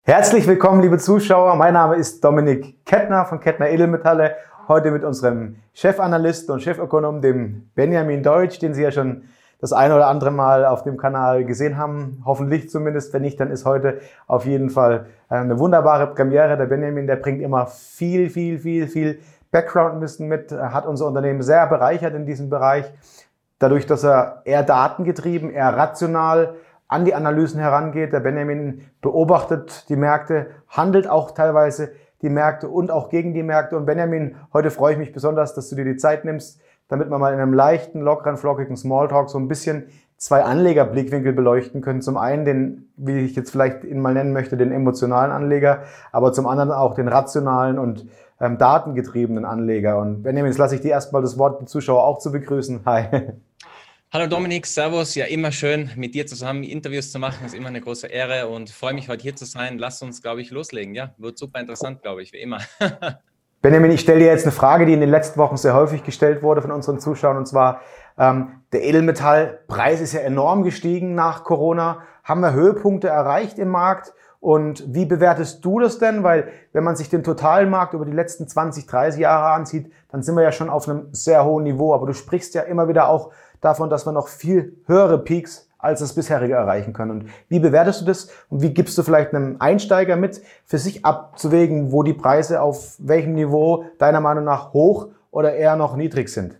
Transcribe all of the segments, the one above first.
Herzlich willkommen, liebe Zuschauer. Mein Name ist Dominik Kettner von Kettner Edelmetalle. Heute mit unserem Chefanalysten und Chefökonom, dem Benjamin Deutsch, den Sie ja schon das eine oder andere Mal auf dem Kanal gesehen haben. Hoffentlich zumindest. Wenn nicht, dann ist heute auf jeden Fall eine wunderbare Premiere. Der Benjamin, der bringt immer viel Background-Wissen mit, hat unser Unternehmen sehr bereichert in diesem Bereich. Dadurch, dass er eher datengetrieben, eher rational an die Analysen herangeht. Der Benjamin beobachtet die Märkte, handelt auch teilweise die Märkte und auch gegen die Märkte. Und Benjamin, heute freue ich mich besonders, dass du dir die Zeit nimmst, damit wir mal in einem leichten, lockeren, flockigen Smalltalk so ein bisschen zwei Anlegerblickwinkel beleuchten können. Zum einen den, wie ich jetzt vielleicht ihn mal nennen möchte, den emotionalen Anleger, aber zum anderen auch den rationalen und datengetriebenen Anleger. Und Benjamin, jetzt lasse ich dir erstmal das Wort, die Zuschauer auch zu begrüßen. Hi. Hallo Dominik, servus. Ja, immer schön, mit dir zusammen Interviews zu machen. Ist immer eine große Ehre und freue mich, heute hier zu sein. Lass uns, glaube ich, loslegen. Ja, wird super interessant, glaube ich, wie immer. Benjamin, ich stelle dir jetzt eine Frage, die in den letzten Wochen sehr häufig gestellt wurde von unseren Zuschauern. Und zwar, der Edelmetallpreis ist ja enorm gestiegen nach Corona. Haben wir Höhepunkte erreicht im Markt? Und wie bewertest du das denn? Weil wenn man sich den totalen Markt über die letzten 20, 30 Jahre ansieht, dann sind wir ja schon auf einem sehr hohen Niveau. Aber du sprichst ja immer wieder auch davon, dass wir noch viel höhere Peaks als das bisherige erreichen können. Und wie bewertest du das? Und wie gibst du vielleicht einem Einsteiger mit, für sich abzuwägen, wo die Preise auf welchem Niveau deiner Meinung nach hoch oder eher noch niedrig sind?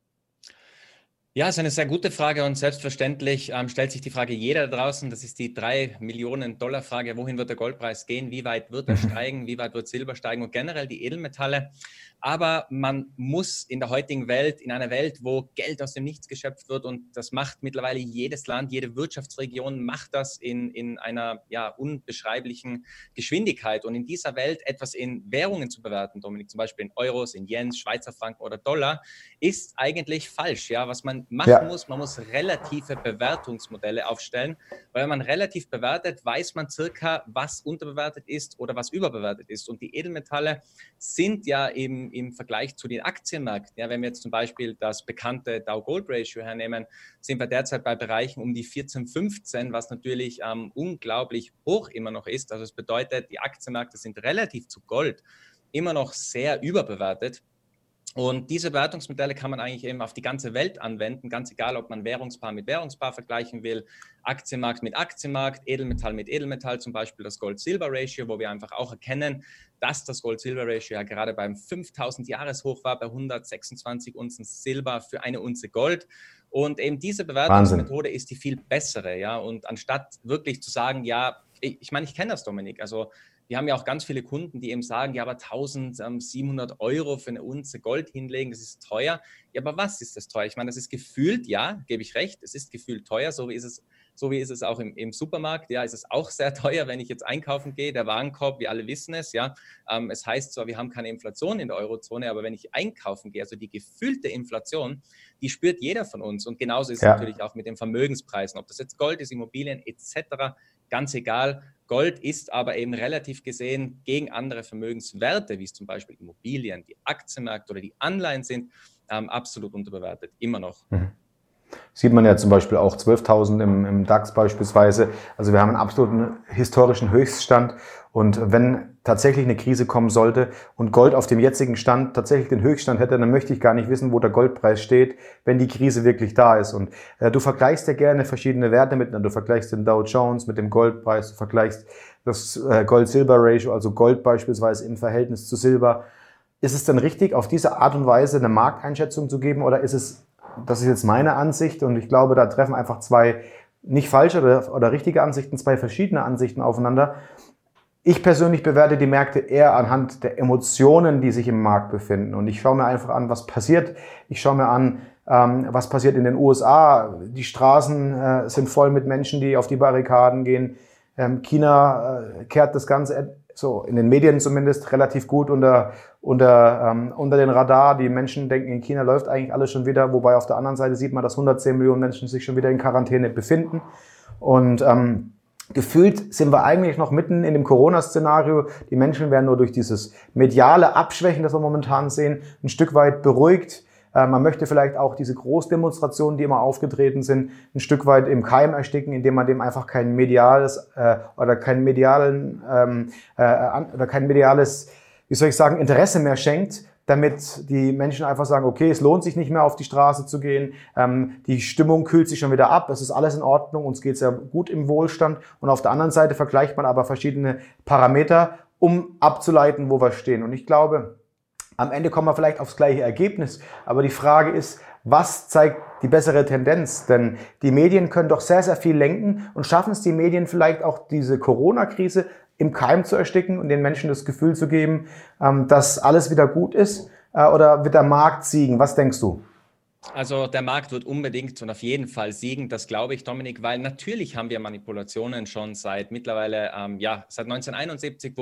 Ja, ist eine sehr gute Frage und selbstverständlich stellt sich die Frage jeder da draußen. Das ist die 3 Millionen Dollar Frage. Wohin wird der Goldpreis gehen? Wie weit wird er steigen? Wie weit wird Silber steigen? Und generell die Edelmetalle. Aber man muss in der heutigen Welt, in einer Welt, wo Geld aus dem Nichts geschöpft wird, und das macht mittlerweile jedes Land, jede Wirtschaftsregion macht das in einer unbeschreiblichen Geschwindigkeit. Und in dieser Welt etwas in Währungen zu bewerten, Dominik, zum Beispiel in Euros, in Yens, Schweizer Franken oder Dollar, ist eigentlich falsch. Ja, was man machen muss, man muss relative Bewertungsmodelle aufstellen, weil wenn man relativ bewertet, weiß man circa, was unterbewertet ist oder was überbewertet ist. Und die Edelmetalle sind ja eben im Vergleich zu den Aktienmärkten, ja, wenn wir jetzt zum Beispiel das bekannte Dow-Gold-Ratio hernehmen, sind wir derzeit bei Bereichen um die 14, 15, was natürlich unglaublich hoch immer noch ist. Also es bedeutet, die Aktienmärkte sind relativ zu Gold immer noch sehr überbewertet. Und diese Bewertungsmodelle kann man eigentlich eben auf die ganze Welt anwenden, ganz egal, ob man Währungspaar mit Währungspaar vergleichen will, Aktienmarkt mit Aktienmarkt, Edelmetall mit Edelmetall, zum Beispiel das Gold-Silber-Ratio, wo wir einfach auch erkennen, dass das Gold-Silber-Ratio ja gerade beim 5000-Jahres-Hoch war, bei 126 Unzen Silber für eine Unze Gold. Und eben diese Bewertungsmethode ist die viel bessere. Ja? Und anstatt wirklich zu sagen, ja, ich meine, ich kenne das, Dominik, also wir haben ja auch ganz viele Kunden, die eben sagen, ja, aber 1700 € für eine Unze Gold hinlegen, das ist teuer. Ja, aber was ist das teuer? Ich meine, das ist gefühlt, ja, gebe ich recht, es ist gefühlt teuer, so wie ist es auch im Supermarkt. Ja, es ist auch sehr teuer, wenn ich jetzt einkaufen gehe. Der Warenkorb, wir alle wissen es, ja. Es heißt zwar, wir haben keine Inflation in der Eurozone, aber wenn ich einkaufen gehe, also die gefühlte Inflation, die spürt jeder von uns. Und genauso ist es natürlich auch mit den Vermögenspreisen, ob das jetzt Gold ist, Immobilien etc., ganz egal. Gold ist aber eben relativ gesehen gegen andere Vermögenswerte, wie es zum Beispiel Immobilien, die Aktienmärkte oder die Anleihen sind, absolut unterbewertet, immer noch. Sieht man ja zum Beispiel auch 12.000 im DAX beispielsweise. Also wir haben einen absoluten historischen Höchststand. Und wenn tatsächlich eine Krise kommen sollte und Gold auf dem jetzigen Stand tatsächlich den Höchststand hätte, dann möchte ich gar nicht wissen, wo der Goldpreis steht, wenn die Krise wirklich da ist. Und du vergleichst ja gerne verschiedene Werte miteinander. Du vergleichst den Dow Jones mit dem Goldpreis, du vergleichst das Gold-Silber-Ratio, also Gold beispielsweise im Verhältnis zu Silber. Ist es denn richtig, auf diese Art und Weise eine Markteinschätzung zu geben, oder ist es, das ist jetzt meine Ansicht, und ich glaube, da treffen einfach zwei nicht falsche oder richtige Ansichten, zwei verschiedene Ansichten aufeinander. Ich persönlich bewerte die Märkte eher anhand der Emotionen, die sich im Markt befinden. Und ich schaue mir einfach an, was passiert. Ich schaue mir an, was passiert in den USA. Die Straßen sind voll mit Menschen, die auf die Barrikaden gehen. China kehrt das Ganze, so in den Medien zumindest, relativ gut unter den Radar. Die Menschen denken, in China läuft eigentlich alles schon wieder, wobei auf der anderen Seite sieht man, dass 110 Millionen Menschen sich schon wieder in Quarantäne befinden. Und gefühlt sind wir eigentlich noch mitten in dem Corona-Szenario. Die Menschen werden nur durch dieses mediale Abschwächen, das wir momentan sehen, ein Stück weit beruhigt. Man möchte vielleicht auch diese Großdemonstrationen, die immer aufgetreten sind, ein Stück weit im Keim ersticken, indem man dem einfach kein mediales oder kein mediales, wie soll ich sagen, Interesse mehr schenkt, damit die Menschen einfach sagen, okay, es lohnt sich nicht mehr auf die Straße zu gehen, die Stimmung kühlt sich schon wieder ab, es ist alles in Ordnung, uns geht es ja gut im Wohlstand und auf der anderen Seite vergleicht man aber verschiedene Parameter, um abzuleiten, wo wir stehen. Und ich glaube, am Ende kommen wir vielleicht aufs gleiche Ergebnis, aber die Frage ist, was zeigt die bessere Tendenz? Denn die Medien können doch sehr, sehr viel lenken und schaffen es die Medien vielleicht auch diese Corona-Krise im Keim zu ersticken und den Menschen das Gefühl zu geben, dass alles wieder gut ist, oder wird der Markt siegen? Was denkst du? Also der Markt wird unbedingt und auf jeden Fall siegen, das glaube ich, Dominik, weil natürlich haben wir Manipulationen schon seit mittlerweile, seit 1971,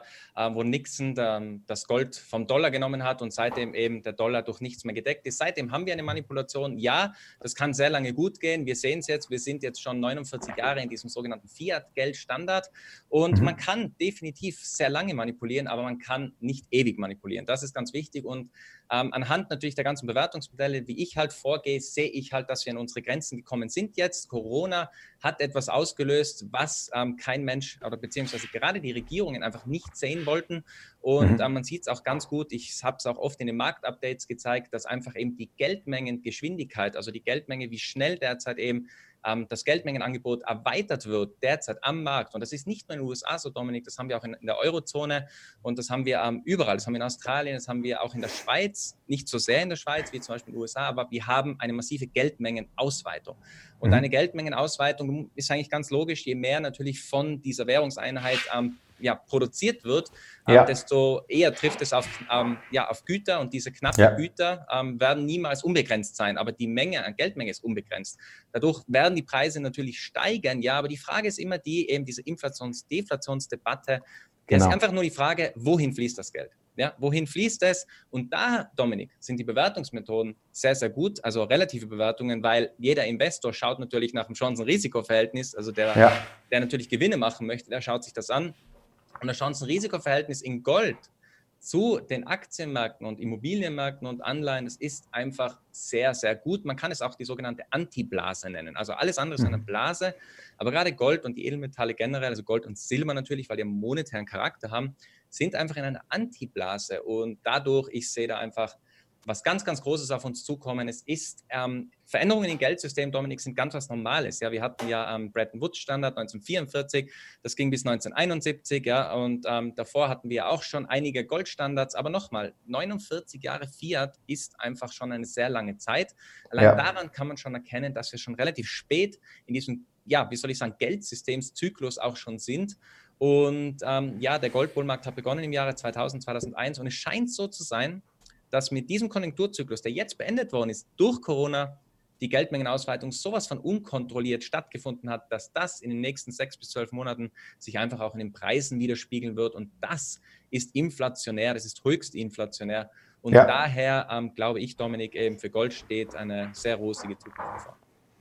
wo Nixon das Gold vom Dollar genommen hat und seitdem eben der Dollar durch nichts mehr gedeckt ist. Seitdem haben wir eine Manipulation. Ja, das kann sehr lange gut gehen. Wir sehen es jetzt, wir sind jetzt schon 49 Jahre in diesem sogenannten Fiat-Geldstandard und man kann definitiv sehr lange manipulieren, aber man kann nicht ewig manipulieren. Das ist ganz wichtig und anhand natürlich der ganzen Bewertungsmodelle, wie ich halt vorgehe, sehe ich halt, dass wir in unsere Grenzen gekommen sind jetzt. Corona hat etwas ausgelöst, was kein Mensch oder beziehungsweise gerade die Regierungen einfach nicht sehen wollten. Und man sieht es auch ganz gut, ich habe es auch oft in den Marktupdates gezeigt, dass einfach eben die Geldmengengeschwindigkeit, also die Geldmenge, wie schnell derzeit eben das Geldmengenangebot erweitert wird, derzeit am Markt. Und das ist nicht nur in den USA so, Dominik, das haben wir auch in der Eurozone und das haben wir überall. Das haben wir in Australien, das haben wir auch in der Schweiz, nicht so sehr in der Schweiz wie zum Beispiel in den USA, aber wir haben eine massive Geldmengenausweitung. Und eine Geldmengenausweitung ist eigentlich ganz logisch, je mehr natürlich von dieser Währungseinheit produziert wird, desto eher trifft es auf Güter und diese knappen Güter werden niemals unbegrenzt sein, aber die Geldmenge ist unbegrenzt. Dadurch werden die Preise natürlich steigen, ja, aber die Frage ist immer diese Inflations-Deflationsdebatte, das ist einfach nur die Frage, wohin fließt das Geld? Ja, wohin fließt es? Und da, Dominik, sind die Bewertungsmethoden sehr, sehr gut, also relative Bewertungen, weil jeder Investor schaut natürlich nach dem Chancen-Risiko-Verhältnis, also der natürlich Gewinne machen möchte, der schaut sich das an. Und das Chancen-Risiko-Verhältnis in Gold zu den Aktienmärkten und Immobilienmärkten und Anleihen, das ist einfach sehr, sehr gut. Man kann es auch die sogenannte Antiblase nennen. Also alles andere ist eine Blase, aber gerade Gold und die Edelmetalle generell, also Gold und Silber natürlich, weil die einen monetären Charakter haben, sind einfach in einer Antiblase. Und dadurch, ich sehe da einfach was ganz, ganz Großes auf uns zukommen. Es ist Veränderungen im Geldsystem, Dominik, sind ganz was Normales. Ja, wir hatten ja Bretton Woods Standard 1944, das ging bis 1971, ja, und davor hatten wir auch schon einige Goldstandards, aber nochmal, 49 Jahre Fiat ist einfach schon eine sehr lange Zeit. Allein daran kann man schon erkennen, dass wir schon relativ spät in diesem, Geldsystemszyklus auch schon sind. Und der Goldbullmarkt hat begonnen im Jahre 2000, 2001 und es scheint so zu sein, dass mit diesem Konjunkturzyklus, der jetzt beendet worden ist, durch Corona die Geldmengenausweitung sowas von unkontrolliert stattgefunden hat, dass das in den nächsten 6 bis 12 Monaten sich einfach auch in den Preisen widerspiegeln wird. Und das ist inflationär, das ist höchst inflationär. Und daher glaube ich, Dominik, eben für Gold steht eine sehr rosige Zukunft bevor.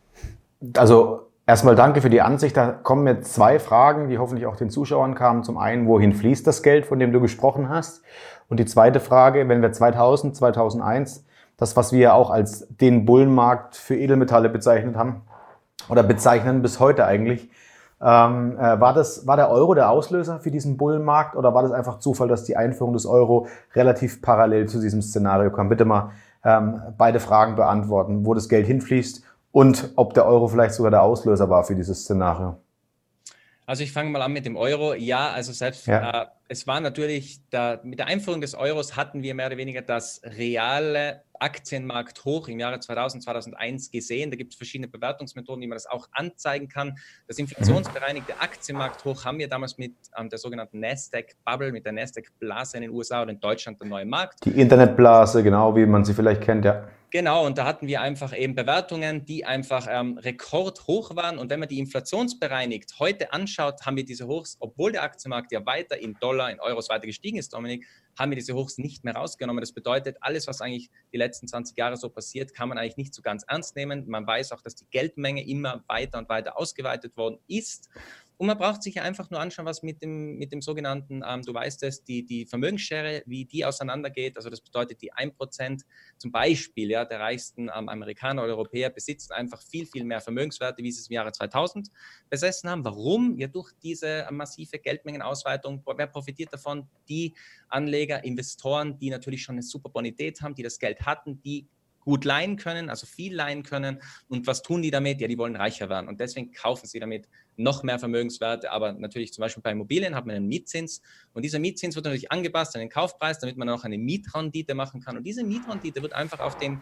Also erstmal danke für die Ansicht. Da kommen mir 2 Fragen, die hoffentlich auch den Zuschauern kamen. Zum einen, wohin fließt das Geld, von dem du gesprochen hast? Und die zweite Frage, wenn wir 2000, 2001, das, was wir auch als den Bullenmarkt für Edelmetalle bezeichnet haben, oder bezeichnen bis heute eigentlich, war der Euro der Auslöser für diesen Bullenmarkt oder war das einfach Zufall, dass die Einführung des Euro relativ parallel zu diesem Szenario kam? Bitte mal beide Fragen beantworten, wo das Geld hinfließt und ob der Euro vielleicht sogar der Auslöser war für dieses Szenario. Also ich fange mal an mit dem Euro. Ja, also es war natürlich, mit der Einführung des Euros hatten wir mehr oder weniger das reale Aktienmarkthoch im Jahre 2000, 2001 gesehen. Da gibt es verschiedene Bewertungsmethoden, wie man das auch anzeigen kann. Das inflationsbereinigte Aktienmarkthoch haben wir damals mit der sogenannten Nasdaq-Bubble, mit der Nasdaq-Blase in den USA oder in Deutschland der neue Markt. Die Internetblase, genau wie man sie vielleicht kennt, ja. Genau, und da hatten wir einfach eben Bewertungen, die einfach rekordhoch waren. Und wenn man die inflationsbereinigt heute anschaut, haben wir diese Hochs, obwohl der Aktienmarkt ja weiter in Dollar, in Euros weiter gestiegen ist, Dominik, haben wir diese Hochs nicht mehr rausgenommen. Das bedeutet, alles, was eigentlich die letzten 20 Jahre so passiert, kann man eigentlich nicht so ganz ernst nehmen. Man weiß auch, dass die Geldmenge immer weiter und weiter ausgeweitet worden ist. Und man braucht sich ja einfach nur anschauen, was mit dem sogenannten, du weißt es, die Vermögensschere, wie die auseinandergeht. Also das bedeutet, die 1% zum Beispiel ja, der reichsten Amerikaner oder Europäer besitzen einfach viel, viel mehr Vermögenswerte, wie sie es im Jahre 2000 besessen haben. Warum? Ja, durch diese massive Geldmengenausweitung. Wer profitiert davon? Die Anleger, Investoren, die natürlich schon eine super Bonität haben, die das Geld hatten, die gut leihen können, also viel leihen können. Und was tun die damit? Ja, die wollen reicher werden. Und deswegen kaufen sie damit noch mehr Vermögenswerte. Aber natürlich zum Beispiel bei Immobilien hat man einen Mietzins. Und dieser Mietzins wird natürlich angepasst an den Kaufpreis, damit man auch eine Mietrendite machen kann. Und diese Mietrendite wird einfach auf den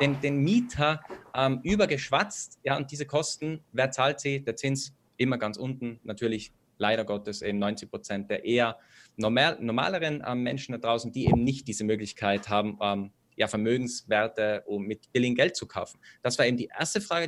Mieter übergeschwatzt. Ja, und diese Kosten, wer zahlt sie? Der Zins immer ganz unten. Natürlich leider Gottes eben 90% der eher normaleren Menschen da draußen, die eben nicht diese Möglichkeit haben, ja, Vermögenswerte, um mit billigem Geld zu kaufen. Das war eben die erste Frage,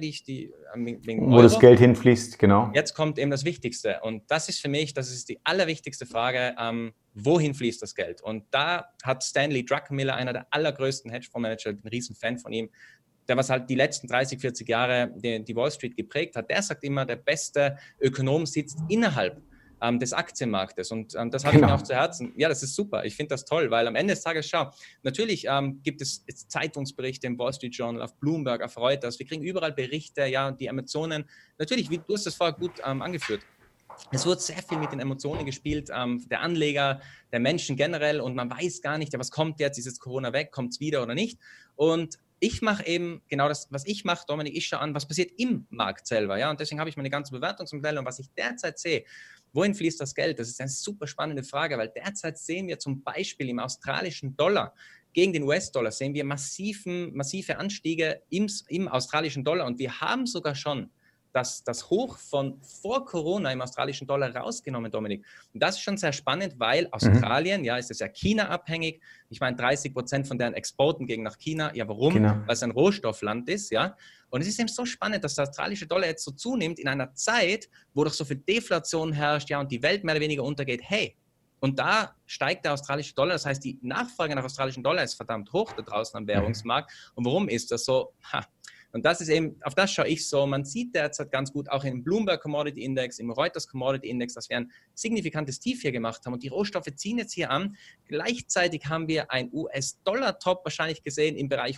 wegen Wo das Geld hinfließt, genau. Jetzt kommt eben das Wichtigste. Und das ist für mich, das ist die allerwichtigste Frage, wohin fließt das Geld? Und da hat Stanley Druckenmiller, einer der allergrößten Hedgefondsmanager, ich bin ein Riesen-Fan von ihm, der was halt die letzten 30, 40 Jahre die Wall Street geprägt hat, der sagt immer, der beste Ökonom sitzt innerhalb des Aktienmarktes. Und das habe ich mir auch zu Herzen. Ja, das ist super. Ich finde das toll, weil am Ende des Tages, schau, natürlich gibt es Zeitungsberichte im Wall Street Journal, auf Bloomberg, auf Reuters. Wir kriegen überall Berichte, ja, und die Emotionen. Natürlich, wie du hast das vorher gut angeführt. Es wird sehr viel mit den Emotionen gespielt, der Anleger, der Menschen generell, und man weiß gar nicht, ja, was kommt jetzt, ist jetzt Corona weg, kommt es wieder oder nicht? Und ich mache eben genau das, was ich mache, Dominik, ich schaue an, was passiert im Markt selber, ja, und deswegen habe ich meine ganzen Bewertungsmodelle, und was ich derzeit sehe, wohin fließt das Geld? Das ist eine super spannende Frage, weil derzeit sehen wir zum Beispiel im australischen Dollar gegen den US-Dollar, sehen wir massive Anstiege im australischen Dollar, und wir haben sogar schon das Hoch von vor Corona im australischen Dollar rausgenommen, Dominik. Und das ist schon sehr spannend, weil Australien, ja, ist es ja China-abhängig. Ich meine, 30% von deren Exporten gehen nach China. Ja, warum? China. Weil es ein Rohstoffland ist, ja. Und es ist eben so spannend, dass der australische Dollar jetzt so zunimmt in einer Zeit, wo doch so viel Deflation herrscht, ja, und die Welt mehr oder weniger untergeht. Hey, und da steigt der australische Dollar. Das heißt, die Nachfrage nach australischen Dollar ist verdammt hoch da draußen am Währungsmarkt. Und warum ist das so? Und das ist eben, auf das schaue ich so. Man sieht derzeit ganz gut auch im Bloomberg Commodity Index, im Reuters Commodity Index, dass wir ein signifikantes Tief hier gemacht haben. Und die Rohstoffe ziehen jetzt hier an. Gleichzeitig haben wir ein US-Dollar-Top wahrscheinlich gesehen im Bereich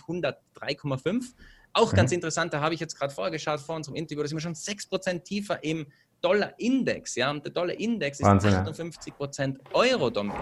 103,5. Auch ganz interessant, da habe ich jetzt gerade vorgeschaut vor unserem Interview, da sind wir schon 6% tiefer im Dollar-Index. Ja? Und der Dollar-Index ist Wahnsinn, 58% Euro, Dominik.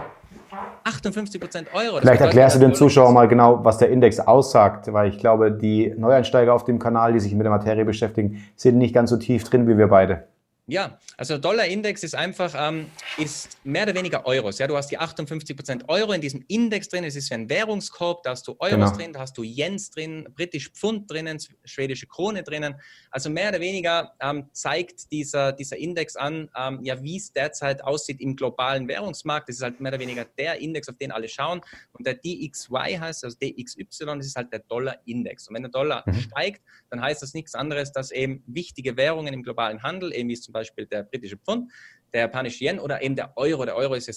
58% Euro. Vielleicht erklärst du den Zuschauern mal genau, was der Index aussagt, weil ich glaube, die Neueinsteiger auf dem Kanal, die sich mit der Materie beschäftigen, sind nicht ganz so tief drin wie wir beide. Ja, also der Dollar-Index ist einfach, ist mehr oder weniger Euros. Ja, du hast die 58% Euro in diesem Index drin. Es ist wie ein Währungskorb, da hast du Euros drin, da hast du Yens drin, britisch Pfund drinnen, schwedische Krone drinnen. Also mehr oder weniger zeigt dieser Index an, ja, wie es derzeit aussieht im globalen Währungsmarkt. Das ist halt mehr oder weniger der Index, auf den alle schauen. Und der DXY heißt, also DXY, das ist halt der Dollar-Index. Und wenn der Dollar steigt, dann heißt das nichts anderes, dass eben wichtige Währungen im globalen Handel, eben wie es zum Beispiel der britische Pfund, der japanische Yen oder eben der Euro. Der Euro ist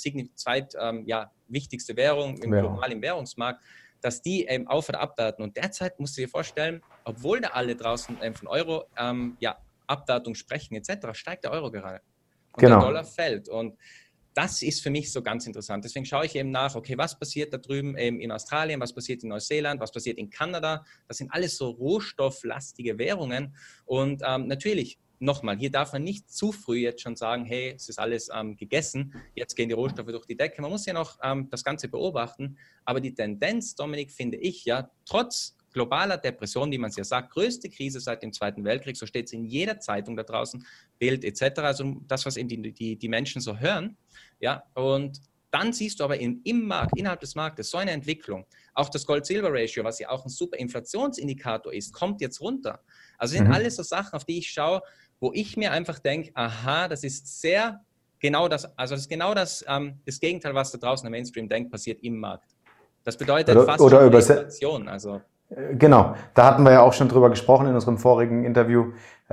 ja wichtigste Währung global im Währungsmarkt, dass die eben auf- oder abwerten. Und derzeit musst du dir vorstellen, obwohl da alle draußen von Euro Abwertung sprechen etc., steigt der Euro gerade. Und der Dollar fällt. Und das ist für mich so ganz interessant. Deswegen schaue ich eben nach, okay, was passiert da drüben eben in Australien, was passiert in Neuseeland, was passiert in Kanada. Das sind alles so rohstofflastige Währungen. Und natürlich, nochmal, hier darf man nicht zu früh jetzt schon sagen, hey, es ist alles gegessen, jetzt gehen die Rohstoffe durch die Decke. Man muss ja noch das Ganze beobachten. Aber die Tendenz, Dominik, finde ich ja, trotz globaler Depression, wie man es ja sagt, größte Krise seit dem Zweiten Weltkrieg, so steht es in jeder Zeitung da draußen, Bild etc., also das, was eben die Menschen so hören. Ja, und dann siehst du aber im Markt, innerhalb des Marktes, so eine Entwicklung. Auch das Gold-Silber-Ratio, was ja auch ein super Inflationsindikator ist, kommt jetzt runter. Also sind alles so Sachen, auf die ich schaue, wo ich mir einfach denke, aha, das ist sehr genau das, also das ist genau das Gegenteil, was da draußen im Mainstream denkt, passiert im Markt. Das bedeutet fast schon Inflation. Also genau, da hatten wir ja auch schon drüber gesprochen in unserem vorigen Interview.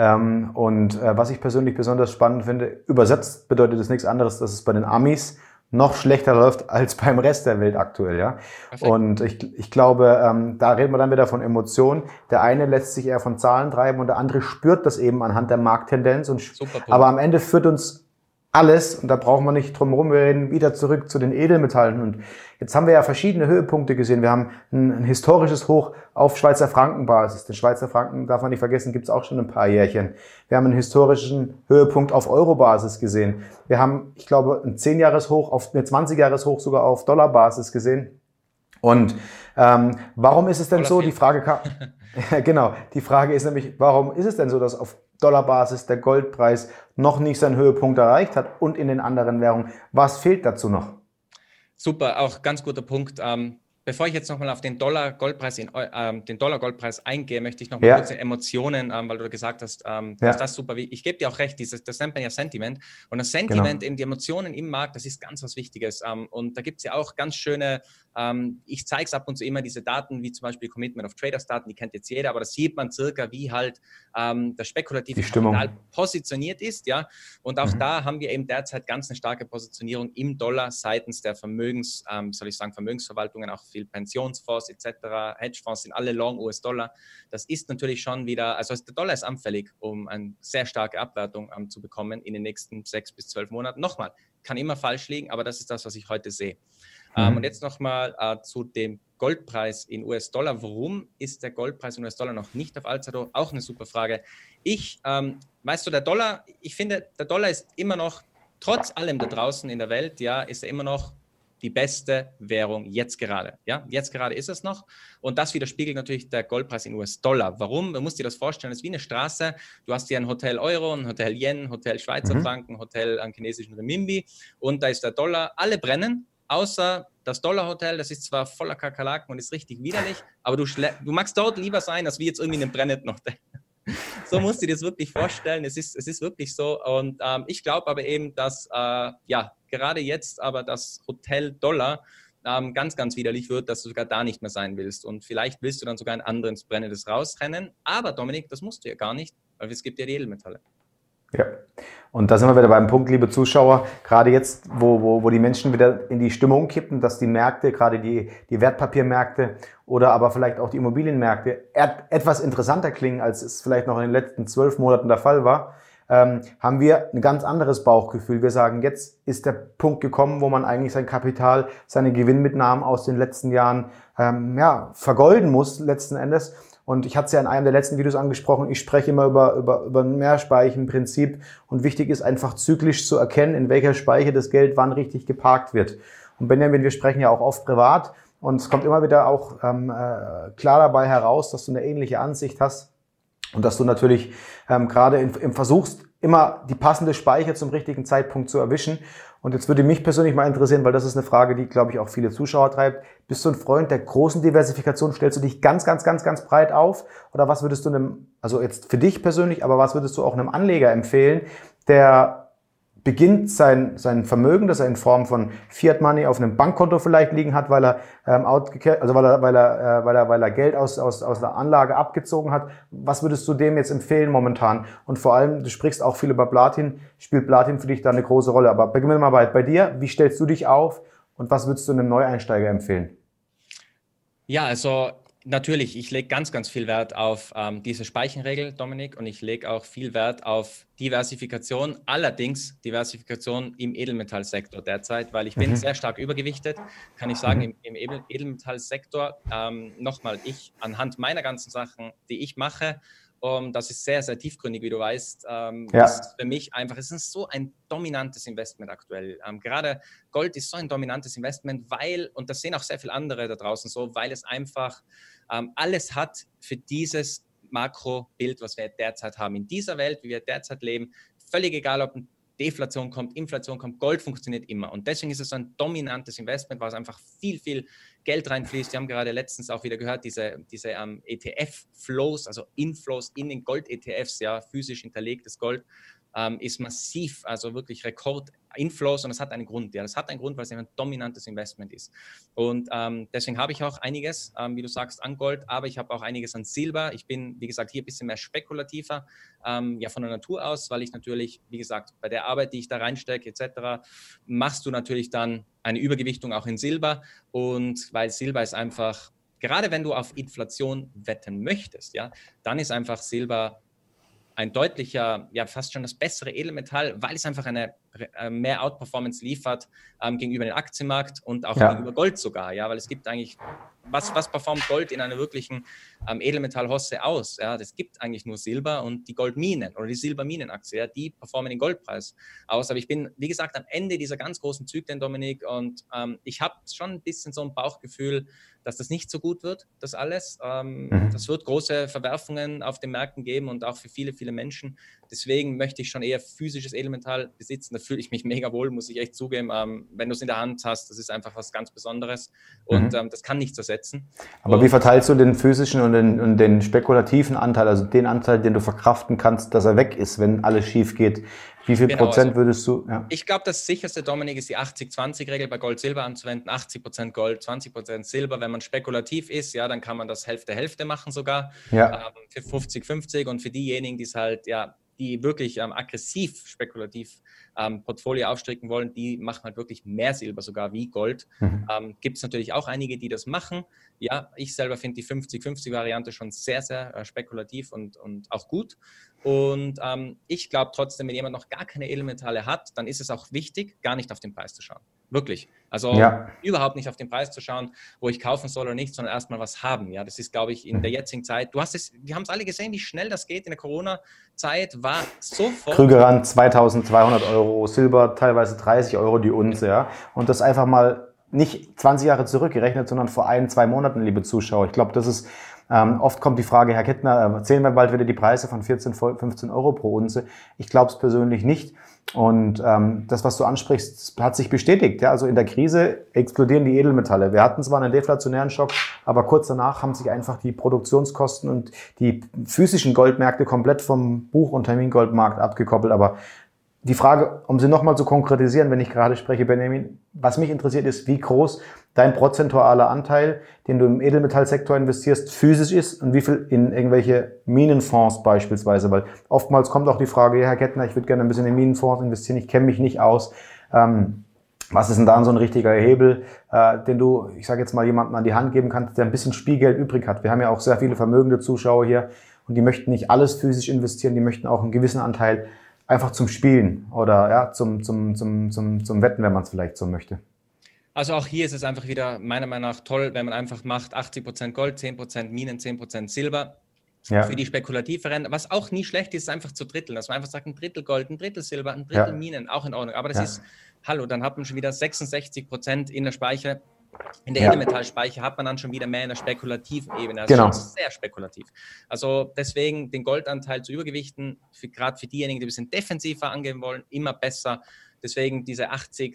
Und was ich persönlich besonders spannend finde, übersetzt bedeutet das nichts anderes, dass es bei den Amis noch schlechter läuft als beim Rest der Welt aktuell, ja. Perfekt. Und ich glaube, da reden wir dann wieder von Emotionen. Der eine lässt sich eher von Zahlen treiben und der andere spürt das eben anhand der Markttendenz. Aber am Ende führt uns alles, und da brauchen wir nicht drum herum, wir reden wieder zurück zu den Edelmetallen. Und jetzt haben wir ja verschiedene Höhepunkte gesehen. Wir haben ein historisches Hoch auf Schweizer Frankenbasis. Den Schweizer Franken, darf man nicht vergessen, gibt es auch schon ein paar Jährchen. Wir haben einen historischen Höhepunkt auf Eurobasis gesehen. Wir haben, ich glaube, ein 10-Jahres-Hoch, auf eine 20-Jahres-Hoch sogar auf Dollarbasis gesehen. Und warum ist es denn so? Die Frage kam, genau, die Frage ist nämlich, warum ist es denn so, dass auf Dollarbasis der Goldpreis noch nicht seinen Höhepunkt erreicht hat und in den anderen Währungen? Was fehlt dazu noch? Super, auch ganz guter Punkt. Bevor ich jetzt nochmal auf den Dollar-Goldpreis eingehe, möchte ich nochmal kurz Emotionen, weil du gesagt hast, dass das super wichtig ist. Ich gebe dir auch recht, das nennt man ja Sentiment. Und das Sentiment, eben die Emotionen im Markt, das ist ganz was Wichtiges. Und da gibt es ja auch ganz schöne, ich zeige es ab und zu immer, diese Daten, wie zum Beispiel Commitment of Traders Daten, die kennt jetzt jeder, aber da sieht man circa, wie halt das spekulative Kapital positioniert ist. Ja? Und auch da haben wir eben derzeit ganz eine starke Positionierung im Dollar seitens der Vermögensverwaltungen, auch viel Pensionsfonds etc., Hedgefonds sind alle long US-Dollar. Das ist natürlich schon wieder, also der Dollar ist anfällig, um eine sehr starke Abwertung zu bekommen in den nächsten 6 bis 12 Monaten. Nochmal, kann immer falsch liegen, aber das ist das, was ich heute sehe. Und jetzt nochmal zu dem Goldpreis in US-Dollar. Warum ist der Goldpreis in US-Dollar noch nicht auf Allzeithoch? Auch eine super Frage. Weißt du, der Dollar, ich finde, der Dollar ist immer noch, trotz allem da draußen in der Welt, ja, ist er immer noch die beste Währung jetzt gerade. Ja, jetzt gerade ist es noch. Und das widerspiegelt natürlich der Goldpreis in US-Dollar. Warum? Man muss dir das vorstellen, es ist wie eine Straße. Du hast hier ein Hotel Euro, ein Hotel Yen, ein Hotel Schweizer Franken, ein Hotel am chinesischen Renminbi und da ist der Dollar. Alle brennen, außer das Dollarhotel. Das ist zwar voller Kakerlaken und ist richtig widerlich, aber du magst dort lieber sein, als wie jetzt irgendwie in einem brennenden Hotel. So musst du dir das wirklich vorstellen. Es ist wirklich so. Und ich glaube aber eben, dass gerade jetzt aber das Hotel Dollar ganz, ganz widerlich wird, dass du sogar da nicht mehr sein willst. Und vielleicht willst du dann sogar ein anderes brennendes rausrennen. Aber Dominik, das musst du ja gar nicht, weil es gibt ja die Edelmetalle. Ja, und da sind wir wieder beim Punkt, liebe Zuschauer, gerade jetzt, wo die Menschen wieder in die Stimmung kippen, dass die Märkte, gerade die Wertpapiermärkte oder aber vielleicht auch die Immobilienmärkte etwas interessanter klingen, als es vielleicht noch in den letzten 12 Monaten der Fall war, haben wir ein ganz anderes Bauchgefühl. Wir sagen, jetzt ist der Punkt gekommen, wo man eigentlich sein Kapital, seine Gewinnmitnahmen aus den letzten Jahren vergolden muss, letzten Endes. Und ich hatte es ja in einem der letzten Videos angesprochen, ich spreche immer über ein Mehrspeichenprinzip und wichtig ist einfach zyklisch zu erkennen, in welcher Speiche das Geld wann richtig geparkt wird. Und Benjamin, wir sprechen ja auch oft privat und es kommt immer wieder auch klar dabei heraus, dass du eine ähnliche Ansicht hast und dass du natürlich gerade im versuchst, immer die passende Speiche zum richtigen Zeitpunkt zu erwischen. Und jetzt würde mich persönlich mal interessieren, weil das ist eine Frage, die, glaube ich, auch viele Zuschauer treibt. Bist du ein Freund der großen Diversifikation? Stellst du dich ganz, ganz, ganz, ganz breit auf? Oder was würdest du also jetzt für dich persönlich, aber was würdest du auch einem Anleger empfehlen, der beginnt sein Vermögen, das er in Form von Fiat Money auf einem Bankkonto vielleicht liegen hat, weil er Geld aus der Anlage abgezogen hat. Was würdest du dem jetzt empfehlen momentan? Und vor allem, du sprichst auch viel über Platin. Spielt Platin für dich da eine große Rolle? Aber beginnen wir mal bei dir. Wie stellst du dich auf? Und was würdest du einem Neueinsteiger empfehlen? Ja, also natürlich, ich lege ganz, ganz viel Wert auf diese Speichenregel, Dominik, und ich lege auch viel Wert auf Diversifikation, allerdings Diversifikation im Edelmetallsektor derzeit, weil ich bin sehr stark übergewichtet, kann ich sagen, im Edelmetallsektor. Nochmal, anhand meiner ganzen Sachen, die ich mache, das ist sehr, sehr tiefgründig, wie du weißt. Ist für mich einfach, es ist so ein dominantes Investment aktuell. Gerade Gold ist so ein dominantes Investment, und das sehen auch sehr viele andere da draußen so, weil es einfach alles hat für dieses Makrobild, was wir derzeit haben. In dieser Welt, wie wir derzeit leben, völlig egal, ob Deflation kommt, Inflation kommt, Gold funktioniert immer. Und deswegen ist es so ein dominantes Investment, weil es einfach viel, viel Geld reinfließt. Wir haben gerade letztens auch wieder gehört, diese ETF-Flows, also Inflows in den Gold-ETFs, ja, physisch hinterlegtes Gold, ist massiv, also wirklich Rekord-Inflows, und das hat einen Grund. Ja, das hat einen Grund, weil es ein dominantes Investment ist. Und deswegen habe ich auch einiges, wie du sagst, an Gold, aber ich habe auch einiges an Silber. Ich bin, wie gesagt, hier ein bisschen mehr spekulativer, von der Natur aus, weil ich natürlich, wie gesagt, bei der Arbeit, die ich da reinstecke, etc., machst du natürlich dann eine Übergewichtung auch in Silber, und weil Silber ist einfach, gerade wenn du auf Inflation wetten möchtest, ja, dann ist einfach Silber ein deutlicher, ja fast schon das bessere Edelmetall, weil es einfach eine mehr Outperformance liefert gegenüber dem Aktienmarkt und auch gegenüber Gold sogar, ja, weil es gibt eigentlich, was performt Gold in einer wirklichen Edelmetallhosse aus? Ja, das gibt eigentlich nur Silber und die Goldminen oder die Silberminenaktie, ja, die performen den Goldpreis aus. Aber ich bin, wie gesagt, am Ende dieser ganz großen Zyklen, Dominik, und ich habe schon ein bisschen so ein Bauchgefühl, dass das nicht so gut wird, das alles. Das wird große Verwerfungen auf den Märkten geben und auch für viele, viele Menschen. Deswegen möchte ich schon eher physisches Edelmetall besitzen. Da fühle ich mich mega wohl, muss ich echt zugeben. Wenn du es in der Hand hast, das ist einfach was ganz Besonderes und das kann nichts ersetzen. Aber wie verteilst du den physischen und den spekulativen Anteil, also den Anteil, den du verkraften kannst, dass er weg ist, wenn alles schief geht? Wie viel Prozent würdest du? Ja. Ich glaube, das sicherste, Dominik, ist die 80-20-Regel bei Gold-Silber anzuwenden. 80% Gold, 20% Silber. Wenn man spekulativ ist, ja, dann kann man das Hälfte-Hälfte machen sogar. Ja. Für 50-50 und für diejenigen, die es halt, ja, die wirklich aggressiv spekulativ Portfolio aufstricken wollen, die machen halt wirklich mehr Silber sogar wie Gold. Gibt es natürlich auch einige, die das machen. Ja, ich selber finde die 50-50-Variante schon sehr, sehr spekulativ und auch gut. Und ich glaube trotzdem, wenn jemand noch gar keine Edelmetalle hat, dann ist es auch wichtig, gar nicht auf den Preis zu schauen. Wirklich. Also überhaupt nicht auf den Preis zu schauen, wo ich kaufen soll oder nicht, sondern erstmal was haben. Ja, das ist, glaube ich, in der jetzigen Zeit. Wir haben es alle gesehen, wie schnell das geht. In der Corona-Zeit war sofort. Krügerrand 2.200 Euro, Silber teilweise 30 Euro die Unze. Ja. Und das einfach mal nicht 20 Jahre zurückgerechnet, sondern vor 1-2 Monaten, liebe Zuschauer. Ich glaube, das ist oft kommt die Frage, Herr Kettner, erzählen wir bald wieder die Preise von 14, 15 Euro pro Unze? Ich glaube es persönlich nicht. Und das, was du ansprichst, hat sich bestätigt. Ja? Also in der Krise explodieren die Edelmetalle. Wir hatten zwar einen deflationären Schock, aber kurz danach haben sich einfach die Produktionskosten und die physischen Goldmärkte komplett vom Buch- und Termingoldmarkt abgekoppelt. Aber die Frage, um sie nochmal zu konkretisieren, wenn ich gerade spreche, Benjamin, was mich interessiert ist, wie groß dein prozentualer Anteil, den du im Edelmetallsektor investierst, physisch ist und wie viel in irgendwelche Minenfonds beispielsweise. Weil oftmals kommt auch die Frage, ja, Herr Kettner, ich würde gerne ein bisschen in Minenfonds investieren, ich kenne mich nicht aus. Was ist denn da so ein richtiger Hebel, den du, ich sage jetzt mal, jemandem an die Hand geben kannst, der ein bisschen Spielgeld übrig hat? Wir haben ja auch sehr viele vermögende Zuschauer hier und die möchten nicht alles physisch investieren, die möchten auch einen gewissen Anteil einfach zum Spielen oder ja, zum Wetten, wenn man es vielleicht so möchte. Also auch hier ist es einfach wieder meiner Meinung nach toll, wenn man einfach macht 80% Gold, 10% Minen, 10% Silber. Ja. Für die spekulativeren, was auch nie schlecht ist, einfach zu dritteln. Dass man einfach sagt, ein Drittel Gold, ein Drittel Silber, ein Drittel Minen, auch in Ordnung. Aber das ist, hallo, dann hat man schon wieder 66% in der Speicher. In der Edelmetallspeicher hat man dann schon wieder mehr in der spekulativen Ebene. Also schon sehr spekulativ. Also deswegen den Goldanteil zu übergewichten, gerade für diejenigen, die ein bisschen defensiver angehen wollen, immer besser. Deswegen diese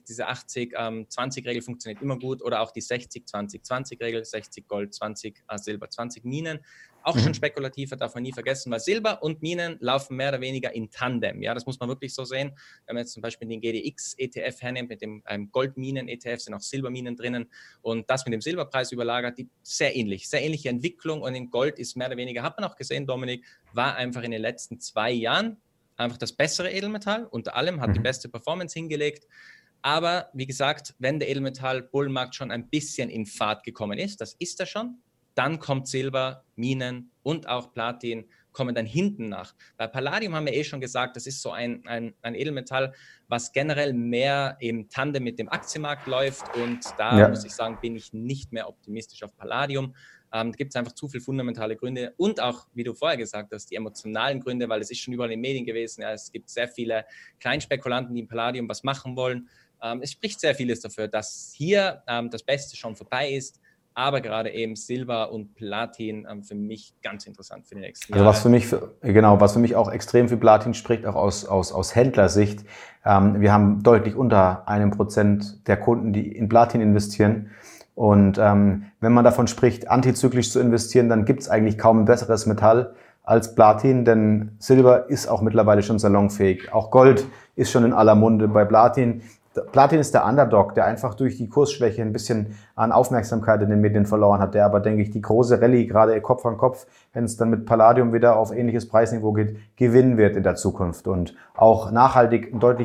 80-20-Regel funktioniert immer gut oder auch die 60-20-20-Regel, 60 Gold, 20 Silber, 20 Minen. Auch schon spekulativer, darf man nie vergessen, weil Silber und Minen laufen mehr oder weniger in Tandem. Ja, das muss man wirklich so sehen. Wenn man jetzt zum Beispiel den GDX-ETF hernimmt, mit dem Goldminen-ETF sind auch Silberminen drinnen und das mit dem Silberpreis überlagert, die sehr ähnliche Entwicklung und in Gold ist mehr oder weniger, hat man auch gesehen, Dominik, war einfach in den letzten 2 Jahren einfach das bessere Edelmetall, unter allem hat die beste Performance hingelegt. Aber wie gesagt, wenn der Edelmetall-Bullenmarkt schon ein bisschen in Fahrt gekommen ist, das ist er schon, dann kommt Silber, Minen und auch Platin kommen dann hinten nach. Bei Palladium haben wir schon gesagt, das ist so ein Edelmetall, was generell mehr im Tandem mit dem Aktienmarkt läuft und da muss ich sagen, bin ich nicht mehr optimistisch auf Palladium. Da gibt es einfach zu viele fundamentale Gründe und auch, wie du vorher gesagt hast, die emotionalen Gründe, weil es ist schon überall in den Medien gewesen. Ja, es gibt sehr viele Kleinspekulanten, die im Palladium was machen wollen. Es spricht sehr vieles dafür, dass hier das Beste schon vorbei ist. Aber gerade eben Silber und Platin für mich ganz interessant für die nächsten Jahre. Also was für mich auch extrem für Platin spricht, auch aus Händlersicht. Wir haben deutlich unter 1% der Kunden, die in Platin investieren. Und wenn man davon spricht, antizyklisch zu investieren, dann gibt es eigentlich kaum ein besseres Metall als Platin, denn Silber ist auch mittlerweile schon salonfähig. Auch Gold ist schon in aller Munde bei Platin. Platin ist der Underdog, der einfach durch die Kursschwäche ein bisschen an Aufmerksamkeit in den Medien verloren hat, der aber, denke ich, die große Rallye, gerade Kopf an Kopf, wenn es dann mit Palladium wieder auf ähnliches Preisniveau geht, gewinnen wird in der Zukunft und auch nachhaltig ein deutliches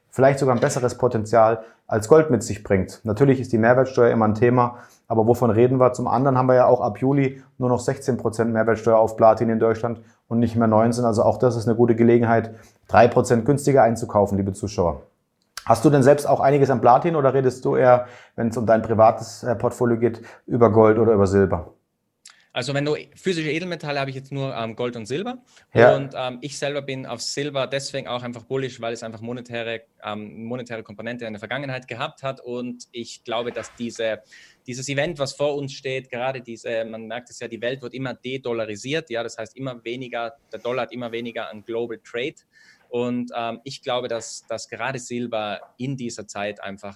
vielleicht sogar ein besseres Potenzial als Gold mit sich bringt. Natürlich ist die Mehrwertsteuer immer ein Thema, aber wovon reden wir? Zum anderen haben wir ja auch ab Juli nur noch 16% Mehrwertsteuer auf Platin in Deutschland und nicht mehr 19%. Also auch das ist eine gute Gelegenheit, 3% günstiger einzukaufen, liebe Zuschauer. Hast du denn selbst auch einiges an Platin oder redest du eher, wenn es um dein privates Portfolio geht, über Gold oder über Silber? Also wenn du physische Edelmetalle, habe ich jetzt nur Gold und Silber. Ja. Und ich selber bin auf Silber deswegen auch einfach bullish, weil es einfach monetäre Komponente in der Vergangenheit gehabt hat. Und ich glaube, dass dieses Event, was vor uns steht, gerade man merkt es ja, die Welt wird immer de-dollarisiert. Ja, das heißt immer weniger, der Dollar hat immer weniger an Global Trade. Und ich glaube, dass gerade Silber in dieser Zeit einfach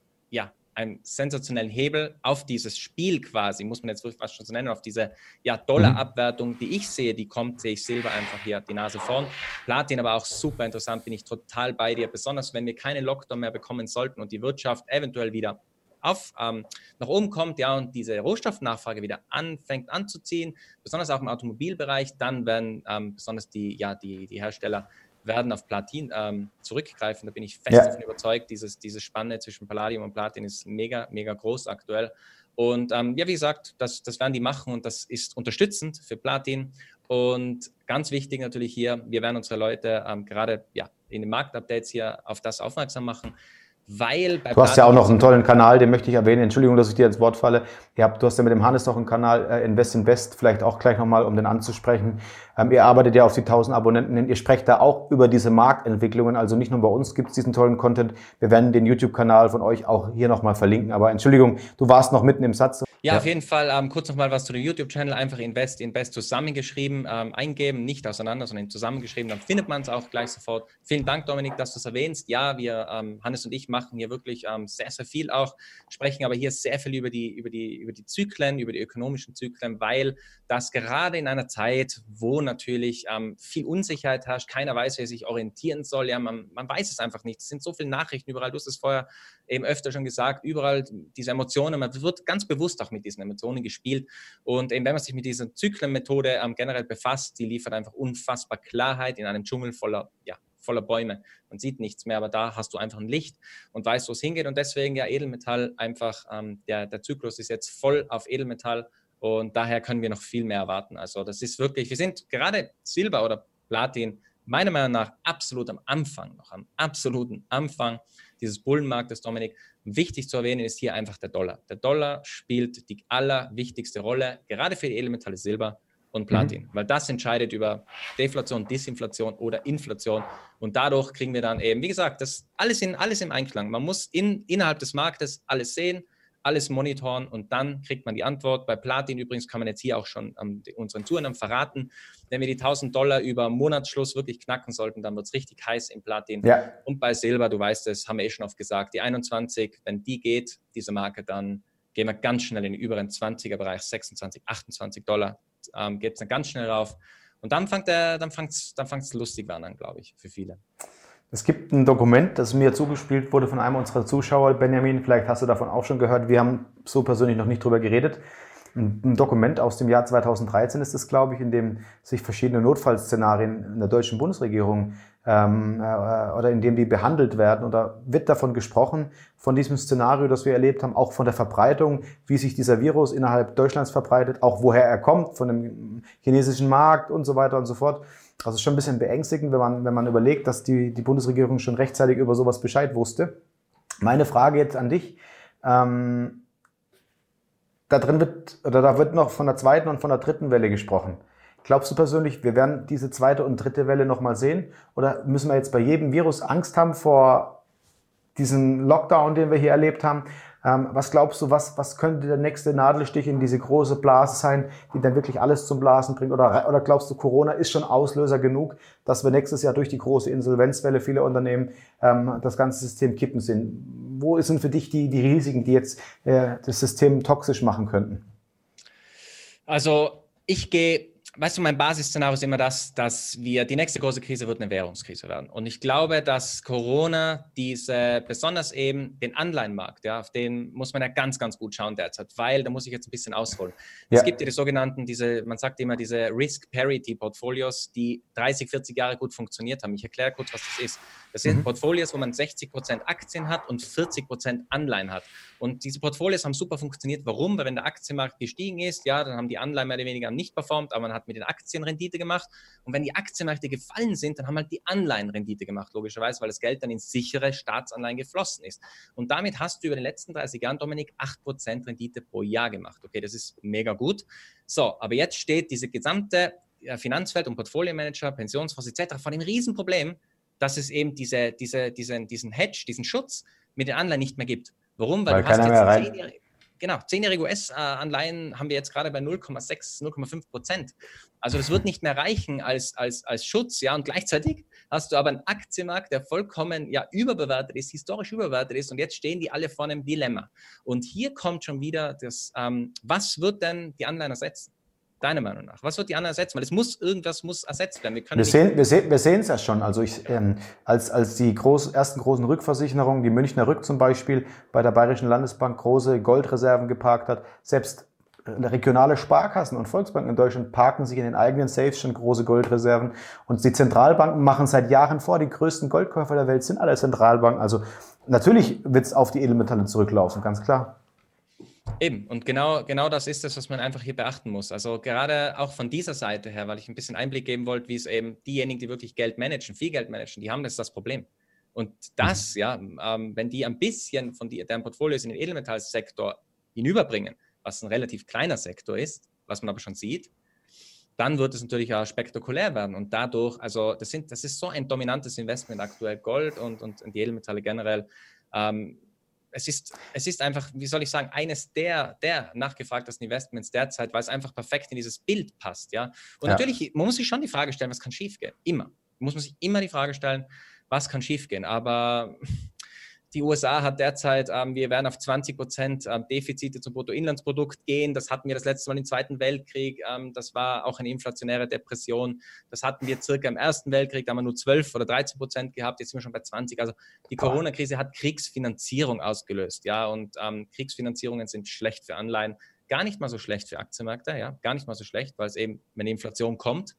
einen sensationellen Hebel auf dieses Spiel quasi, muss man jetzt wirklich fast schon so nennen, auf diese Dollarabwertung, die ich sehe, sehe ich Silber einfach hier die Nase vorn. Platin aber auch super interessant, bin ich total bei dir, besonders wenn wir keine Lockdown mehr bekommen sollten und die Wirtschaft eventuell wieder nach oben kommt, ja, und diese Rohstoffnachfrage wieder anfängt anzuziehen, besonders auch im Automobilbereich, dann werden besonders die Hersteller werden auf Platin zurückgreifen. Da bin ich fest davon überzeugt. Diese Spanne zwischen Palladium und Platin ist mega, mega groß aktuell. Und wie gesagt, das werden die machen und das ist unterstützend für Platin. Und ganz wichtig natürlich hier, wir werden unsere Leute gerade in den Marktupdates hier auf das aufmerksam machen. Weil bei du hast ja auch noch einen tollen Kanal, den möchte ich erwähnen. Entschuldigung, dass ich dir ins Wort falle. Du hast ja mit dem Hannes noch einen Kanal, Invest, vielleicht auch gleich nochmal, um den anzusprechen. Ihr arbeitet ja auf die 1000 Abonnenten hin. Ihr sprecht da auch über diese Marktentwicklungen. Also nicht nur bei uns gibt es diesen tollen Content. Wir werden den YouTube-Kanal von euch auch hier nochmal verlinken. Aber Entschuldigung, du warst noch mitten im Satz. Ja, auf jeden Fall kurz nochmal was zu dem YouTube-Channel. Einfach Invest zusammengeschrieben, eingeben, nicht auseinander, sondern zusammengeschrieben. Dann findet man es auch gleich sofort. Vielen Dank, Dominik, dass du es erwähnst. Ja, wir, Hannes und ich, machen hier wirklich sehr, sehr viel auch, sprechen aber hier sehr viel über die Zyklen, über die ökonomischen Zyklen, weil das gerade in einer Zeit, wo natürlich viel Unsicherheit herrscht, keiner weiß, wer sich orientieren soll. Ja, man weiß es einfach nicht. Es sind so viele Nachrichten überall. Du hast es vorher eben öfter schon gesagt, überall diese Emotionen. Man wird ganz bewusst auch mit diesen Emotionen gespielt. Und eben, wenn man sich mit dieser Zyklenmethode generell befasst, die liefert einfach unfassbar Klarheit in einem Dschungel voller Bäume. Man sieht nichts mehr, aber da hast du einfach ein Licht und weißt, wo es hingeht. Und deswegen Edelmetall einfach, der Zyklus ist jetzt voll auf Edelmetall und daher können wir noch viel mehr erwarten. Also das ist wirklich, wir sind gerade Silber oder Platin meiner Meinung nach absolut am Anfang, noch am absoluten Anfang dieses Bullenmarktes, Dominik. Wichtig zu erwähnen ist hier einfach der Dollar. Der Dollar spielt die allerwichtigste Rolle, gerade für die Edelmetalle Silber und Platin, weil das entscheidet über Deflation, Disinflation oder Inflation und dadurch kriegen wir dann eben, wie gesagt, das alles im Einklang. Man muss innerhalb des Marktes alles sehen, alles monitoren und dann kriegt man die Antwort. Bei Platin übrigens kann man jetzt hier auch schon unseren Zuhörern verraten, wenn wir die $1000 über Monatsschluss wirklich knacken sollten, dann wird es richtig heiß im Platin. Ja. Und bei Silber, du weißt es, haben wir schon oft gesagt, die 21, wenn die geht, diese Marke, dann gehen wir ganz schnell in den überen 20er-Bereich, 26, $28, geht es dann ganz schnell rauf. Und dann fängt es lustig an, glaube ich, für viele. Es gibt ein Dokument, das mir zugespielt wurde von einem unserer Zuschauer, Benjamin, vielleicht hast du davon auch schon gehört, wir haben so persönlich noch nicht drüber geredet. Ein Dokument aus dem Jahr 2013 ist es, glaube ich, in dem sich verschiedene Notfallszenarien in der deutschen Bundesregierung oder in dem die behandelt werden. Und da wird davon gesprochen, von diesem Szenario, das wir erlebt haben, auch von der Verbreitung, wie sich dieser Virus innerhalb Deutschlands verbreitet, auch woher er kommt, von dem chinesischen Markt und so weiter und so fort. Also es ist schon ein bisschen beängstigend, wenn man überlegt, dass die Bundesregierung schon rechtzeitig über sowas Bescheid wusste. Meine Frage jetzt an dich. Da wird noch von der zweiten und von der dritten Welle gesprochen. Glaubst du persönlich, wir werden diese zweite und dritte Welle nochmal sehen? Oder müssen wir jetzt bei jedem Virus Angst haben vor diesem Lockdown, den wir hier erlebt haben? Was glaubst du, was könnte der nächste Nadelstich in diese große Blase sein, die dann wirklich alles zum Blasen bringt? Oder glaubst du, Corona ist schon Auslöser genug, dass wir nächstes Jahr durch die große Insolvenzwelle viele Unternehmen das ganze System kippen sehen? Wo sind für dich die Risiken, die jetzt das System toxisch machen könnten? Also ich gehe weißt du, mein Basisszenario ist immer das, dass die nächste große Krise wird eine Währungskrise werden. Und ich glaube, dass Corona besonders eben den Anleihenmarkt, ja, auf den muss man ja ganz, ganz gut schauen derzeit, weil, da muss ich jetzt ein bisschen ausholen. Es gibt ja die sogenannten, man sagt immer diese Risk-Parity-Portfolios, die 30, 40 Jahre gut funktioniert haben. Ich erkläre kurz, was das ist. Das sind Portfolios, wo man 60% Aktien hat und 40% Anleihen hat. Und diese Portfolios haben super funktioniert. Warum? Weil wenn der Aktienmarkt gestiegen ist, ja, dann haben die Anleihen mehr oder weniger nicht performt, aber man hat mit den Aktien Rendite gemacht. Und wenn die Aktienmärkte gefallen sind, dann haben halt die Anleihen Rendite gemacht, logischerweise, weil das Geld dann in sichere Staatsanleihen geflossen ist. Und damit hast du über die letzten 30 Jahren, Dominik, 8% Rendite pro Jahr gemacht. Okay, das ist mega gut. So, aber jetzt steht diese gesamte Finanzwelt und Portfolio-Manager, Pensionsfonds etc. vor dem Riesenproblem, dass es eben diesen Hedge, diesen Schutz mit den Anleihen nicht mehr gibt. Warum? Weil du hast jetzt 10-jährige US-Anleihen haben wir jetzt gerade bei 0,6, 0,5%. Also das wird nicht mehr reichen als Schutz, ja, und gleichzeitig hast du aber einen Aktienmarkt, der vollkommen überbewertet ist, historisch überbewertet ist, und jetzt stehen die alle vor einem Dilemma. Und hier kommt schon wieder was wird denn die Anleihen ersetzen? Deiner Meinung nach? Was wird die anderen ersetzen? Weil irgendwas muss ersetzt werden. Wir sehen es ja schon. Also als die ersten großen Rückversicherungen, die Münchner Rück zum Beispiel, bei der Bayerischen Landesbank große Goldreserven geparkt hat, selbst regionale Sparkassen und Volksbanken in Deutschland parken sich in den eigenen Safes schon große Goldreserven. Und die Zentralbanken machen seit Jahren vor, die größten Goldkäufer der Welt sind alle Zentralbanken. Also natürlich wird es auf die Edelmetalle zurücklaufen, ganz klar. Eben, und genau das ist es, was man einfach hier beachten muss. Also gerade auch von dieser Seite her, weil ich ein bisschen Einblick geben wollte, wie es eben diejenigen, die wirklich Geld managen, viel Geld managen, die haben das Problem. Und das, wenn die ein bisschen von deren Portfolios in den Edelmetallsektor hinüberbringen, was ein relativ kleiner Sektor ist, was man aber schon sieht, dann wird es natürlich auch spektakulär werden. Und dadurch, also das ist so ein dominantes Investment aktuell, Gold und die Edelmetalle generell. Es ist einfach, wie soll ich sagen, eines der nachgefragtesten Investments derzeit, weil es einfach perfekt in dieses Bild passt. Ja? Und natürlich, man muss sich schon die Frage stellen, was kann schiefgehen? Immer. Muss man sich immer die Frage stellen, was kann schiefgehen? Aber die USA hat derzeit, wir werden auf 20% Defizite zum Bruttoinlandsprodukt gehen. Das hatten wir das letzte Mal im Zweiten Weltkrieg. Das war auch eine inflationäre Depression. Das hatten wir circa im Ersten Weltkrieg. Da haben wir nur 12 oder 13% gehabt. Jetzt sind wir schon bei 20. Also die Corona-Krise hat Kriegsfinanzierung ausgelöst. Ja, und Kriegsfinanzierungen sind schlecht für Anleihen. Gar nicht mal so schlecht für Aktienmärkte. Ja, gar nicht mal so schlecht, weil es eben, wenn die Inflation kommt,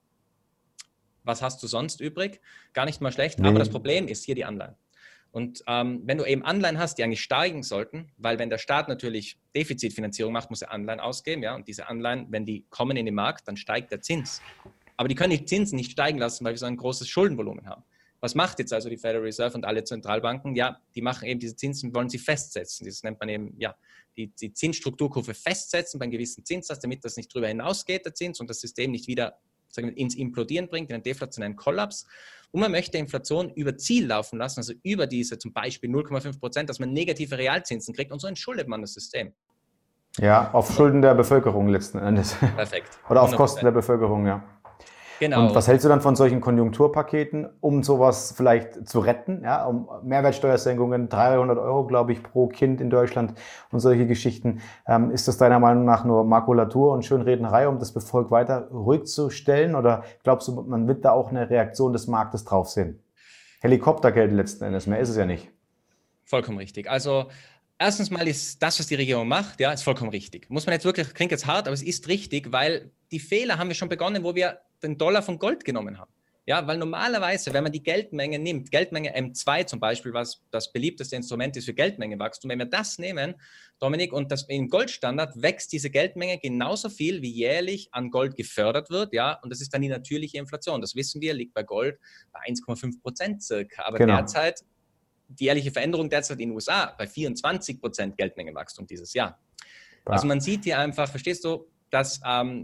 was hast du sonst übrig? Gar nicht mal schlecht. Aber das Problem ist hier die Anleihen. Und wenn du eben Anleihen hast, die eigentlich steigen sollten, weil wenn der Staat natürlich Defizitfinanzierung macht, muss er Anleihen ausgeben, ja, und diese Anleihen, wenn die kommen in den Markt, dann steigt der Zins. Aber die können die Zinsen nicht steigen lassen, weil wir so ein großes Schuldenvolumen haben. Was macht jetzt also die Federal Reserve und alle Zentralbanken? Ja, die machen eben diese Zinsen, wollen sie festsetzen. Das nennt man eben, die Zinsstrukturkurve festsetzen bei einem gewissen Zinssatz, damit das nicht drüber hinausgeht, der Zins, und das System nicht wieder ins Implodieren bringt, in einen deflationären Kollaps. Und man möchte Inflation über Ziel laufen lassen, also über diese zum Beispiel 0,5%, dass man negative Realzinsen kriegt, und so entschuldet man das System. Ja, auf Schulden der Bevölkerung letzten Endes. Perfekt. Oder auf Kosten der Bevölkerung, ja. Genau. Und was hältst du dann von solchen Konjunkturpaketen, um sowas vielleicht zu retten? Ja, um Mehrwertsteuersenkungen, 300 Euro, glaube ich, pro Kind in Deutschland und solche Geschichten. Ist das deiner Meinung nach nur Makulatur und Schönrednerei, um das Volk weiter ruhig zu stellen? Oder glaubst du, man wird da auch eine Reaktion des Marktes drauf sehen? Helikoptergeld letzten Endes, mehr ist es ja nicht. Vollkommen richtig. Also erstens mal ist das, was die Regierung macht, ja, ist vollkommen richtig. Muss man jetzt wirklich, klingt jetzt hart, aber es ist richtig, weil die Fehler haben wir schon begonnen, wo wir den Dollar von Gold genommen haben. Ja, weil normalerweise, wenn man die Geldmenge nimmt, Geldmenge M2 zum Beispiel, was das beliebteste Instrument ist für Geldmengewachstum, wenn wir das nehmen, Dominik, und das im Goldstandard wächst diese Geldmenge genauso viel, wie jährlich an Gold gefördert wird, ja, und das ist dann die natürliche Inflation. Das wissen wir, liegt bei Gold bei 1,5% circa, aber derzeit, die jährliche Veränderung derzeit in den USA bei 24% Geldmengewachstum dieses Jahr. Also man sieht hier einfach, verstehst du, dass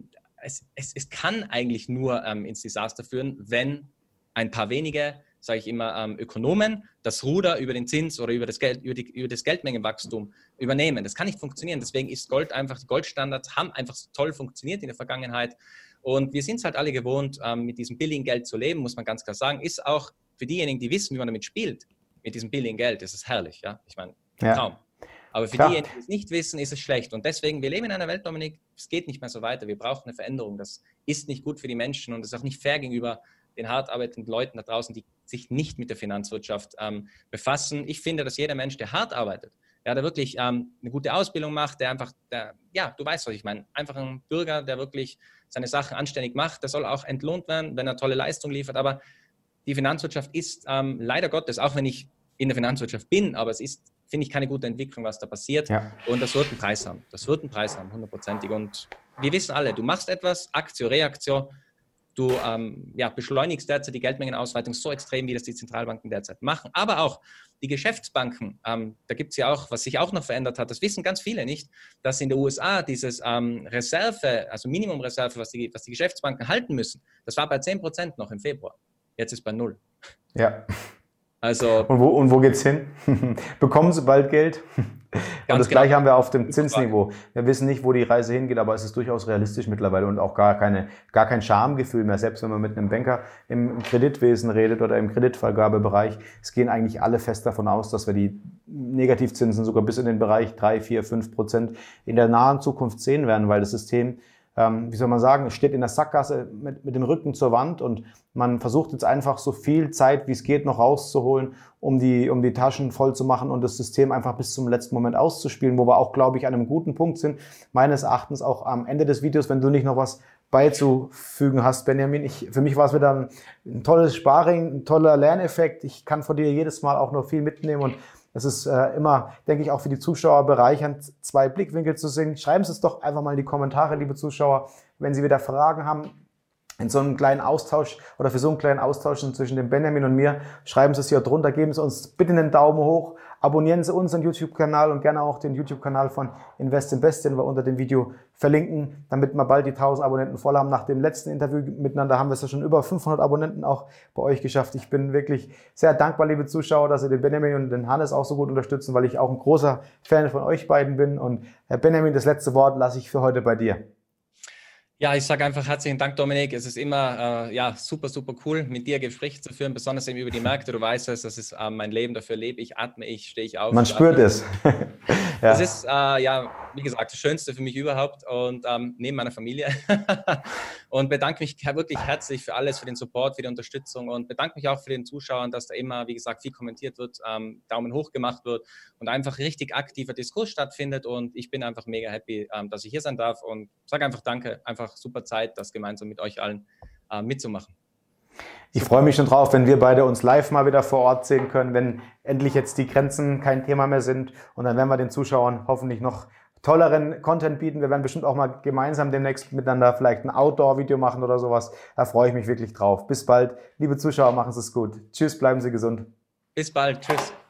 es kann eigentlich nur ins Desaster führen, wenn ein paar wenige, sage ich immer, Ökonomen das Ruder über den Zins oder über das Geldmengenwachstum übernehmen. Das kann nicht funktionieren. Deswegen ist Gold einfach, die Goldstandards haben einfach so toll funktioniert in der Vergangenheit. Und wir sind es halt alle gewohnt, mit diesem billigen Geld zu leben, muss man ganz klar sagen. Ist auch für diejenigen, die wissen, wie man damit spielt, mit diesem billigen Geld, das ist herrlich. Ja? Ich meine, Traum. Aber für Klar. diejenigen, die es nicht wissen, ist es schlecht. Und deswegen, wir leben in einer Welt, Dominik, es geht nicht mehr so weiter. Wir brauchen eine Veränderung. Das ist nicht gut für die Menschen und es ist auch nicht fair gegenüber den hart arbeitenden Leuten da draußen, die sich nicht mit der Finanzwirtschaft befassen. Ich finde, dass jeder Mensch, der hart arbeitet, der wirklich eine gute Ausbildung macht, du weißt, was ich meine, einfach ein Bürger, der wirklich seine Sachen anständig macht, der soll auch entlohnt werden, wenn er tolle Leistung liefert. Aber die Finanzwirtschaft ist leider Gottes, auch wenn ich in der Finanzwirtschaft bin, aber es ist, finde ich, keine gute Entwicklung, was da passiert. Ja. Und das wird einen Preis haben. Das wird einen Preis haben, hundertprozentig. Und wir wissen alle, du machst etwas, Aktio, Reaktio, du beschleunigst derzeit die Geldmengenausweitung so extrem, wie das die Zentralbanken derzeit machen. Aber auch die Geschäftsbanken, da gibt es ja auch, was sich auch noch verändert hat, das wissen ganz viele nicht, dass in den USA dieses Reserve, also Minimumreserve, was die Geschäftsbanken halten müssen, das war bei 10% noch im Februar. Jetzt ist bei 0. Ja. Also, und wo geht's hin? Bekommen sie bald Geld? Und das Gleiche haben wir auf dem Zinsniveau. Wir wissen nicht, wo die Reise hingeht, aber es ist durchaus realistisch mittlerweile und auch gar kein Schamgefühl mehr. Selbst wenn man mit einem Banker im Kreditwesen redet oder im Kreditvergabebereich, es gehen eigentlich alle fest davon aus, dass wir die Negativzinsen sogar bis in den Bereich 3, 4, 5% in der nahen Zukunft sehen werden, weil das System, wie soll man sagen, es steht in der Sackgasse mit dem Rücken zur Wand und man versucht jetzt einfach so viel Zeit, wie es geht, noch rauszuholen, um die Taschen voll zu machen und das System einfach bis zum letzten Moment auszuspielen, wo wir auch, glaube ich, an einem guten Punkt sind. Meines Erachtens auch am Ende des Videos, wenn du nicht noch was beizufügen hast, Benjamin. Für mich war es wieder ein tolles Sparring, ein toller Lerneffekt. Ich kann von dir jedes Mal auch noch viel mitnehmen und es ist immer, denke ich, auch für die Zuschauer bereichernd, zwei Blickwinkel zu sehen. Schreiben Sie es doch einfach mal in die Kommentare, liebe Zuschauer, wenn Sie wieder Fragen haben. In so einem kleinen Austausch oder für so einen kleinen Austausch zwischen dem Benjamin und mir, schreiben Sie es hier drunter, geben Sie uns bitte einen Daumen hoch, abonnieren Sie unseren YouTube-Kanal und gerne auch den YouTube-Kanal von Invest in Best, den wir unter dem Video verlinken, damit wir bald die 1000 Abonnenten voll haben. Nach dem letzten Interview miteinander haben wir es ja schon über 500 Abonnenten auch bei euch geschafft. Ich bin wirklich sehr dankbar, liebe Zuschauer, dass ihr den Benjamin und den Hannes auch so gut unterstützen, weil ich auch ein großer Fan von euch beiden bin. Und Herr Benjamin, das letzte Wort lasse ich für heute bei dir. Ja, ich sage einfach herzlichen Dank, Dominik. Es ist immer super, super cool, mit dir Gespräche zu führen, besonders eben über die Märkte. Du weißt es, das ist mein Leben, dafür lebe ich, atme ich, stehe ich auf. Man spürt es. Ja. Das ist, wie gesagt, das Schönste für mich überhaupt und neben meiner Familie. Und bedanke mich wirklich herzlich für alles, für den Support, für die Unterstützung und bedanke mich auch für den Zuschauern, dass da immer, wie gesagt, viel kommentiert wird, Daumen hoch gemacht wird und einfach richtig aktiver Diskurs stattfindet. Und ich bin einfach mega happy, dass ich hier sein darf und sage einfach Danke, einfach super Zeit, das gemeinsam mit euch allen mitzumachen. Ich freue mich schon drauf, wenn wir beide uns live mal wieder vor Ort sehen können, wenn endlich jetzt die Grenzen kein Thema mehr sind und dann werden wir den Zuschauern hoffentlich noch tolleren Content bieten. Wir werden bestimmt auch mal gemeinsam demnächst miteinander vielleicht ein Outdoor-Video machen oder sowas. Da freue ich mich wirklich drauf. Bis bald. Liebe Zuschauer, machen Sie es gut. Tschüss, bleiben Sie gesund. Bis bald. Tschüss.